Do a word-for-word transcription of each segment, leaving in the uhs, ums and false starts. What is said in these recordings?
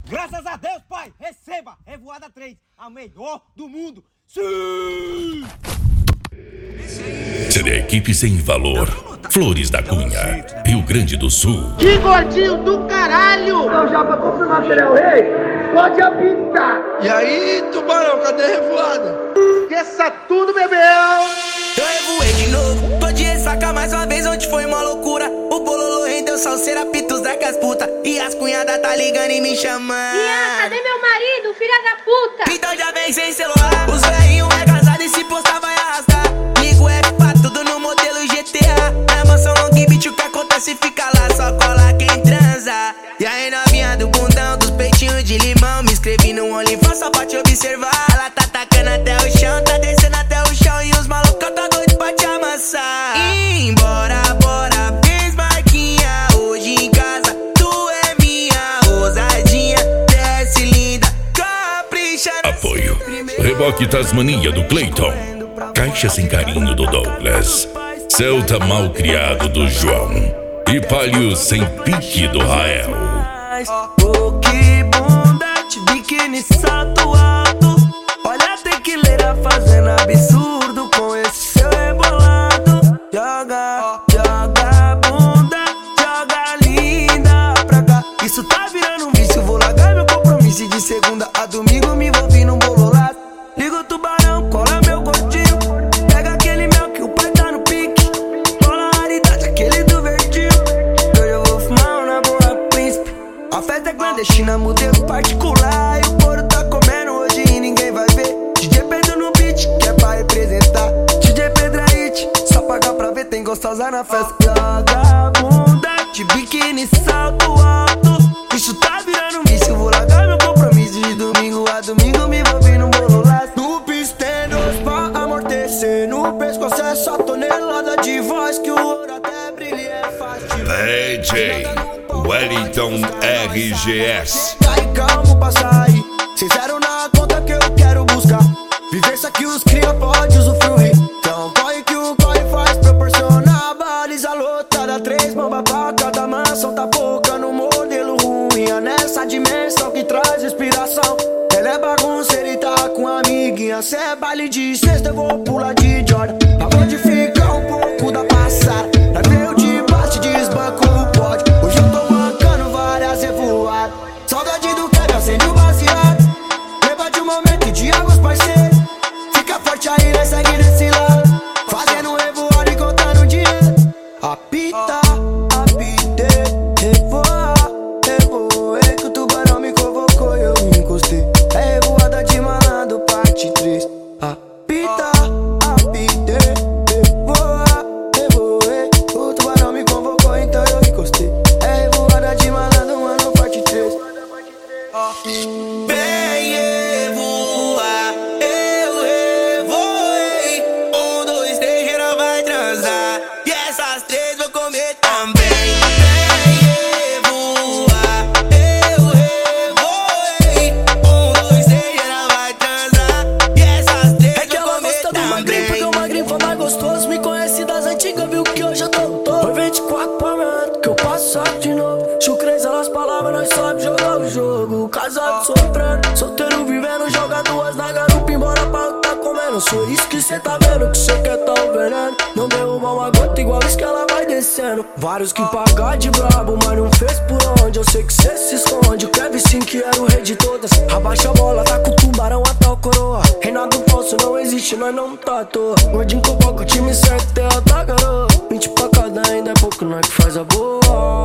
Graças a Deus, pai, receba Revoada três, a melhor do mundo. Sim! Ser a equipe sem valor. Flores da Cunha, Rio Grande do Sul. Que gordinho do caralho! Então já pra confirmar que ele é o rei, pode apitar. E aí, tubarão, cadê a revoada? Esqueça tudo, bebê! Eu revoei de novo, tô de ressaca mais uma vez, onde foi uma loucura. O bololô rendeu salseira, pitos da casputa. E as cunhadas tá ligando e me chamando. Ian, cadê meu marido, filha da puta? Então já vem sem celular. Os velhinhos é casado e se postar vai arrastar. Ligo F pra tudo no modelo G T A. É mansão long beat, o que acontece fica lá, só cola quem transa. E aí novinha do bundão, dos peitinhos de limão. Me inscrevi no OnlyFans só pra te observar. Ela tá tacando até o chão, tá descendo até o chão. E os malucos tá doido pra te amassar. E embora, bora, vez Marquinha. Hoje em casa, tu é minha ousadinha. Desce linda, capricha. Apoio Reboque Tasmania do Clayton. Caixa Sem Carinho do Douglas. Celta Mal Criado do João. E Palio Sem Pique do Rael. Oh, que bunda de biquíni salto alto. Olha a tequileira fazendo absurdo com esse seu rebolado. Joga, joga bunda, joga linda pra cá. Isso tá virando um vício, vou largar meu compromisso. E de segunda a domingo me envolvi num bololado. Liga o tubarão, cola meu gordinho. Pega aquele mel que o pai tá no pique. Cola a raridade, aquele do verdinho. Hoje eu vou fumar na boa príncipe. A festa é clandestina, modelo particular. E o couro tá comendo hoje e ninguém vai ver. D J Pedro no beat, que é pra representar. D J Pedro é hit, só pagar pra ver, tem gostosa na festa. Joga bunda de biquíni, salto alto. Isso tá virando um vício, vou largar meu compromisso. De domingo a domingo me envolvi num bololado. No piso tem dois pra amortecer. No pescoço é só tonelada de voz. Que o ouro até brilha é fácil. D J Wellington R G S. Tá aí, calmo pra sair. Sincero na conta que eu quero buscar. Vivência que os cria pode usufruir. Então corre que o corre faz proporcionar. Baliza lotada, três bomba pra cada mansão. Tá pouca no modelo ruim. É nessa dimensão que traz inspiração. Ela é bagunceira e tá com a amiguinha. Cê é baile de sexta, eu vou pular de Jordan. Pra modificar um pouco da passada. Vai ver o de bate, desbanco o pote. Hoje eu tô mancando várias revoadas. Saudade do que acende o baseado. Leva de um momento e de águas parceiros. Fica forte aí, né? Segue desse lado. Fazendo revoada e contando dinheiro. Apita, apite, revoa, revoei. Que o tubarão me convocou e eu me encostei. É revoada de malandro, parte três. Apita, apite, revoa, revoei. O tubarão me convocou, então eu encostei. É revoada de malandro, mano, parte três. Vem revoar, eu revoei. Um, dois, três, geral vai transar. E essas três vou comer também. Vem revoar, eu revoei. Um, dois, três, geral vai transar. E essas três É que vou ela comer gosta do magrinho, porque também. o magrinho foi mais gostoso. Me conhece das antigas, viu que hoje eu tô todo. Foi vinte e quatro pra mim, que eu passo de novo. Chucrez, elas palavras, nós sabe jogar o jogo. Casado, sofrendo, solteiro vivendo. Joga duas na garupa, embora pra o que tá comendo. Sou isso que cê tá vendo, que cê quer tá o veneno. Não derruba uma gota igual isso que ela vai descendo. Vários que pagar de brabo, mas não fez por onde. Eu sei que cê se esconde, o Kevin sim que era o rei de todas. Abaixa a bola, tá com o tubarão até o coroa. Reinado falso não existe, nós não tá à toa. Gordinho convoca o time certo, terra da garoa. vinte pra cada ainda é pouco, nós que faz a boa.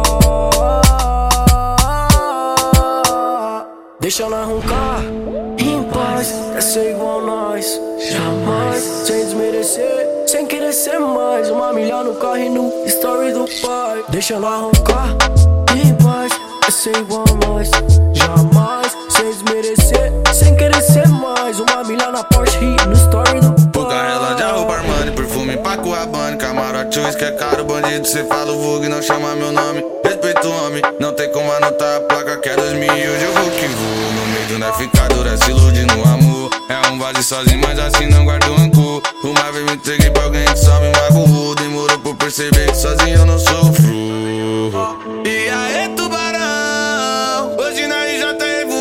Deixa ela roncar em paz, quer ser igual nós. Jamais, sem desmerecer, sem querer ser mais. Uma milha no carro e no story do pai. Deixa ela roncar em paz, quer ser igual nós. Jamais, sem desmerecer, sem querer ser mais. Uma milha na Porsche e no story do pai. Pouca relógio, roupa Armani, perfume Paco Rabanne. Camarote, uísque é caro, bandido, cê fala o vulgo e não chama meu nome. Respeito o homem, não tem como anotar a placa que é dois mil e hoje eu vou que vou. No meio do nós fica dura, se ilude no amor. É um vazio sozinho, mas assim não guardo rancor. Uma vez me entreguei pra alguém que só me magoou. Demorou por perceber que sozinho eu não sofro. E aí, tubarão, hoje nós já tá revoando.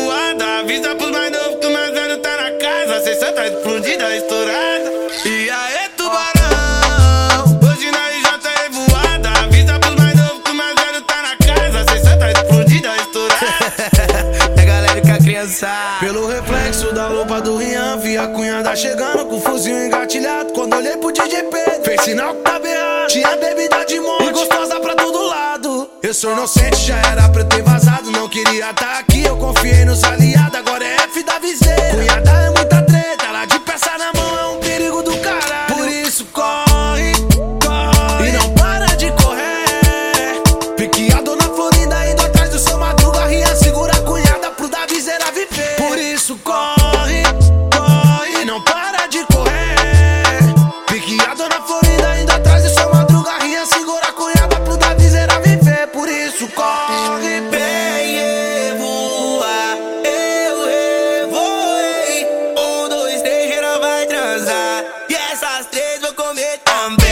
novinha sabe. Pelo reflexo da roupa do Rian, vi a cunhada chegando com o fuzil engatilhado. Quando olhei pro D J Pedro, fez sinal que tava errado. Tinha bebida de monte e gostosa pra todo lado. Eu sou inocente, já era pra eu ter vazado. Não queria tá aqui, eu confiei nos aliados. Agora é F da viseira. Cunhada é muita treta, ela de peça na mão é um perigo do caralho. Por isso corre, corre e não para de correr. Piqueado na Florinda, indo atrás do seu Madruga. Rian segura a cunhada pro da viseira viver. Por isso corre, corre e não para de correr. Piqueado na Florinda, indo atrás do seu Madruga. Rian segura a cunhada pro da viseira viver. Por isso corre, bem, voa, eu revoei. Um, dois, três, geral vai transar. E essas três vou comer também.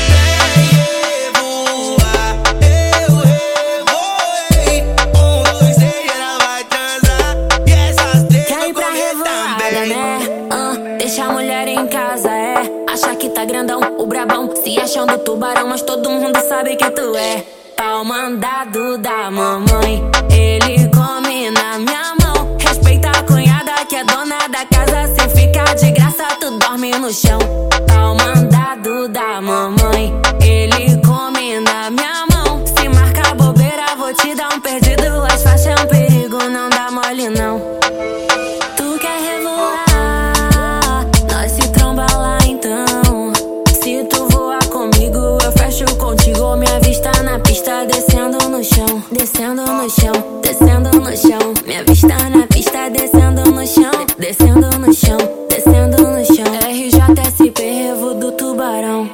Bem, voa, eu revoei. Um, dois, três, geral vai transar. E essas três vou comer também. Né? Uh, deixa a mulher em casa, é. Acha que tá grandão, o brabão. Se achando tubarão, mas todo mundo sabe que tu é pau mandado da mamãe. Ele come na minha mão. Respeita a cunhada que é dona da casa. Se ficar de graça, tu dorme no chão. Pau mandado da mamãe. Ele come na minha mão. Se marcar bobeira, vou te dar um perdido. As faixas é um perigo, não dá mole não. Tu quer revoar, nós se tromba lá então. Se tu voar comigo, eu fecho contigo. Minha vista na pista, descendo no chão, descendo no chão, descendo no chão. Minha vista na pista, descendo no chão, descendo no chão, descendo no chão. R J S P, Revo do Tubarão.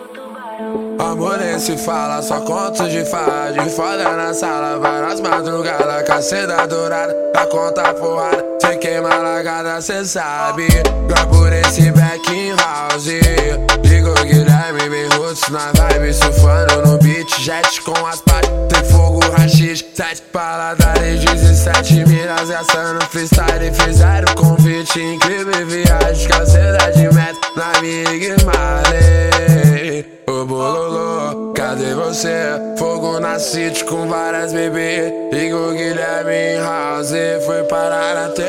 Amor nem se fala, só conto de fada. De foda na sala, várias madrugadas. Caceta dourada, da conta porrada. Cê queima largada, cê sabe. Lá por esse back in house. Ligo Guilherme, bem roots na vibe. Surfando no beat, jet com as partes. Tem fogo, rachis, sete paladares. Dezessete milhas, assando freestyle. Fizeram convite, incrível viagem. Caceta de metro, na minha Marley. Ô bololô, cadê você? Fogo na city com várias bebês. Ligo Guilherme em house, foi parar na T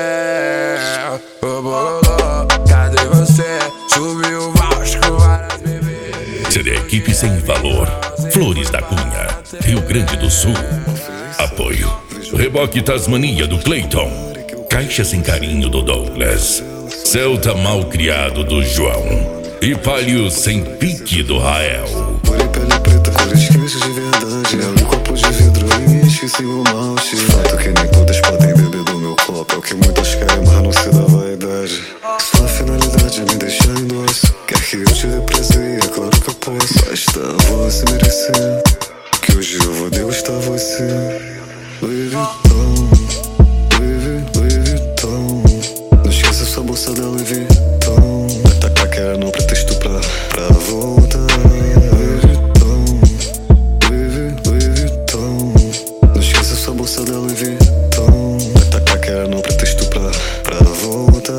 V. Ô bololô, cadê você? Subiu o voucher com várias bebês. C D Equipe Sem Valor, Flores da Cunha, Rio Grande do Sul. Apoio Reboque Tasmania do Clayton, Caixa Sem Carinho do Douglas, Celta Mal Criado do João e Palio Sem Pique do Rael. Olhei pele preta, cores quentes de verdade. Abri um copo de vidro e esqueci o malte. Fato que nem todas podem beber do meu copo. É o que muitas querem, mas não se dá vaidade. Sua finalidade é me deixar em osso. Quer que eu te dê prazer, é claro que eu posso. Basta você merecer, que hoje eu vou degustar você. Louis Vuitton, Louis, Louis Vuitton. Não esqueça sua bolsa da Louis Vuitton. Atacar que era no pretexto pra, pra voltar. Louis Vuitton, Louis, Louis Vuitton. Não esqueça sua bolsa da Louis Vuitton. Atacar que era no pretexto pra, pra voltar.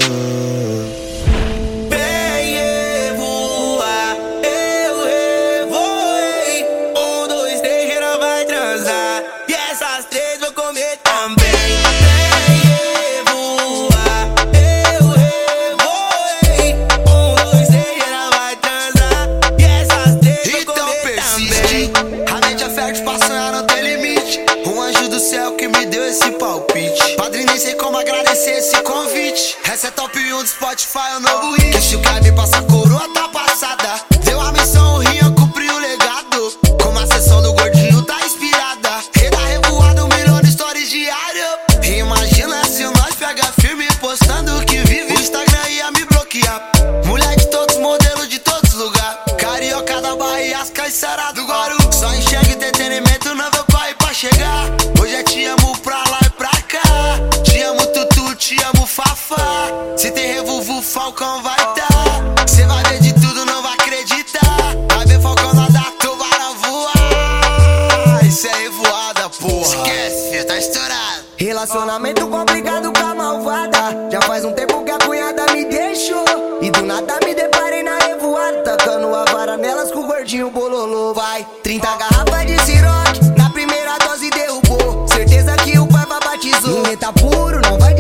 Bem, voa, eu revoei. Um, dois, três, geral vai transar. E essas três vou comer também. Bem, voa, eu revoei. Um, dois, três, geral vai transar. E essas três vou comer também. A mente é fértil pra sonhar, não tem limite. Um anjo do céu que me deu esse palpite. Padrinho, nem sei como agradecer esse convite. Essa é top um do Spotify, o novo hit. Que se o cara me passa a coroa, tá passada. Deu a missão, o Rian cumpriu o legado. Como a sessão do gordinho tá inspirada. Rei da revoada, um milhão de stories diário. E imagina se nós pega firme postando que vive. O Instagram ia me bloquear. Mulher de todos, modelo de todos lugares. Carioca da Bahia, as caiçaras do Guaru. Só enxerga entretenimento, não vou correr pra chegar. Hoje é te amo pra lá e pra cá. Te amo Tutu, te amo Fafá. Se tem revolvo, Falcão vai tá. Cê vai ver de tudo, não vai acreditar. Vai ver Falcão nadar, tubarão voar. Isso é revoada, porra. Esquece, filho, tá estourado. Relacionamento complicado com a malvada. Já faz um tempo que a cunhada me deixou. E do nada me deparei na revoada. Tacando a vara nelas com o gordinho bololô. Vai, trinta garrafas de Ciroc. Na primeira dose derrubou. Certeza que o pai batizou. Ninguém tá puro, não vai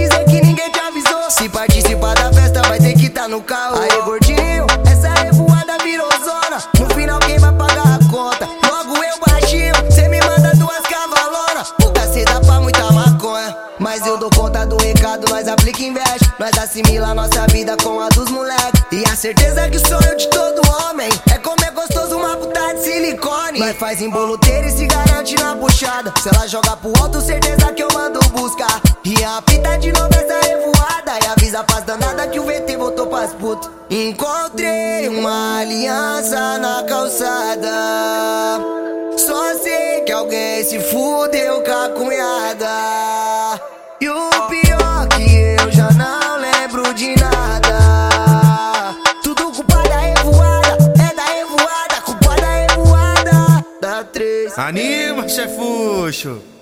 Nós assimila nossa vida com a dos moleque. E a certeza que o sonho de todo homem é comer gostoso uma puta de silicone. Nós faz emboloteiro e se garante na puxada. Se ela joga pro alto, certeza que eu mando buscar. E a pita de novo essa revoada. E avisa pras danada que o V T voltou pras putas. Encontrei uma aliança na calçada. Só sei que alguém se fudeu com a cunhada. E o pior que eu já não lembro de nada. Tudo culpa da revoada, é da revoada, culpa da revoada da três. Anima, chefuxo!